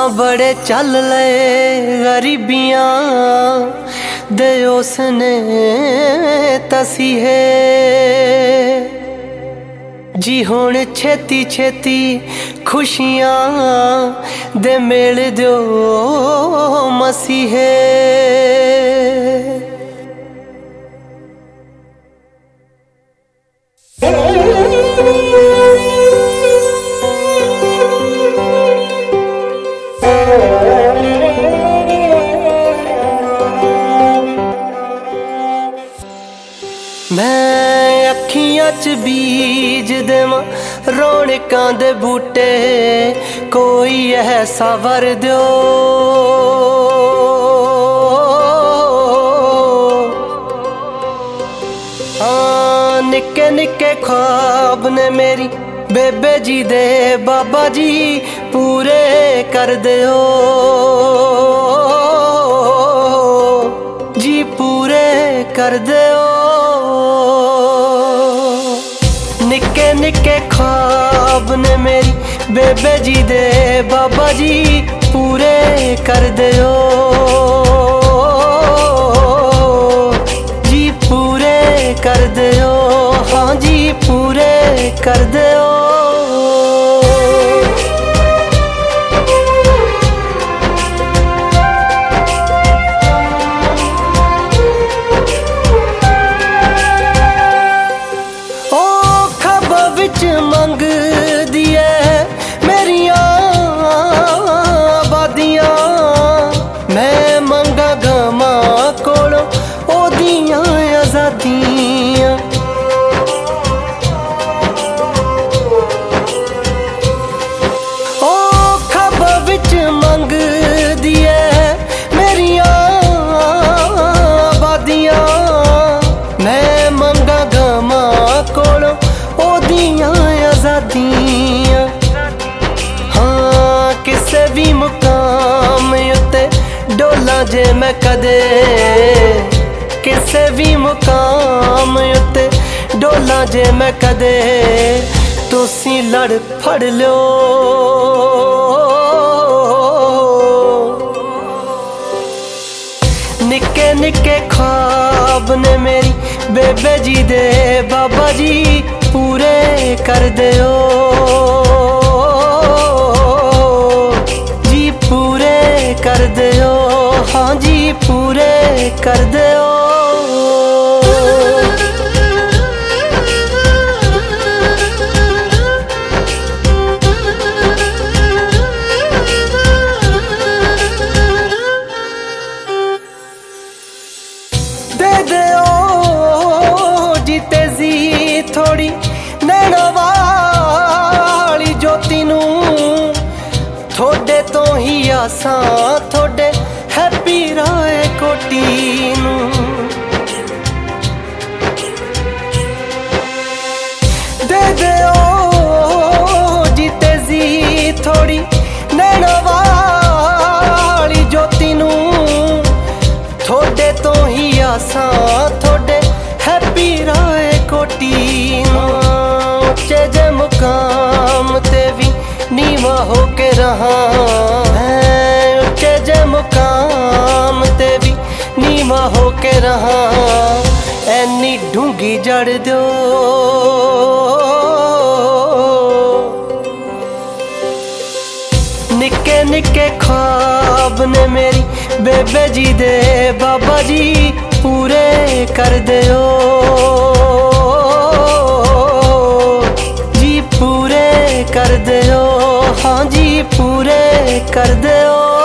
बड़े चल ले गरीबियां दे उसने तसीहे जी हुण छेती छेती खुशियां दे मेल दो मसीहे। मैं अखियां च बीज देवां रौनकां दे बूटे कोई ऐसा वर दो हाँ निक्के निक्के ख्वाब ने मेरी बेबे जी दे बाबा जी पूरे कर दियो जी पूरे कर दियो। निक्के निक्के ख्वाब ने मेरी बेबे जी दे बाबा जी पूरे कर दियो जी पूरे कर दियो हाँ जी पूरे कर दियो। मंग दिए मेरिया आबादियां मैं मंगा गमा कोलों ओदियां आजादियां ओ खब विच मंग दिए मेरिया आबादियां मैं मंगा गमा कोलों ओदियां आजादियां हाँ किसे भी मुकाम उत्ते डोला जे मैं कदे किसे भी मुकाम उत्ते डोला जे मैं कदे तुसी लड़ फड़ लो निक्के निक्के ख्वाब ने मेरी बेबे जी दे बाबा जी पूरे कर दियो जी पूरे कर दियो हाँ जी पूरे कर दियो। दे दियो जी तेजी थोड़ी नैना वाली ज्योति नू थोड़े तो ही आसां थोड़े हैप्पी राय कोटी नू दे दियो जी तेजी थोड़ी नैना वाली ज्योति नू थोड़े तो ही आसां थोड़े हैप्पी राय कोटी नू उच्चे जे मुकाम ते भी नीवा होके रहा उच्चे जे मुकाम ते भी नीवा होके रहा ऐनी ढूंगी जड़ दो निक्के निक्के ख्वाब ने मेरी बेबे जी दे बाबा जी पूरे कर दियो जी पूरे कर दियो हाँ जी पूरे कर दियो।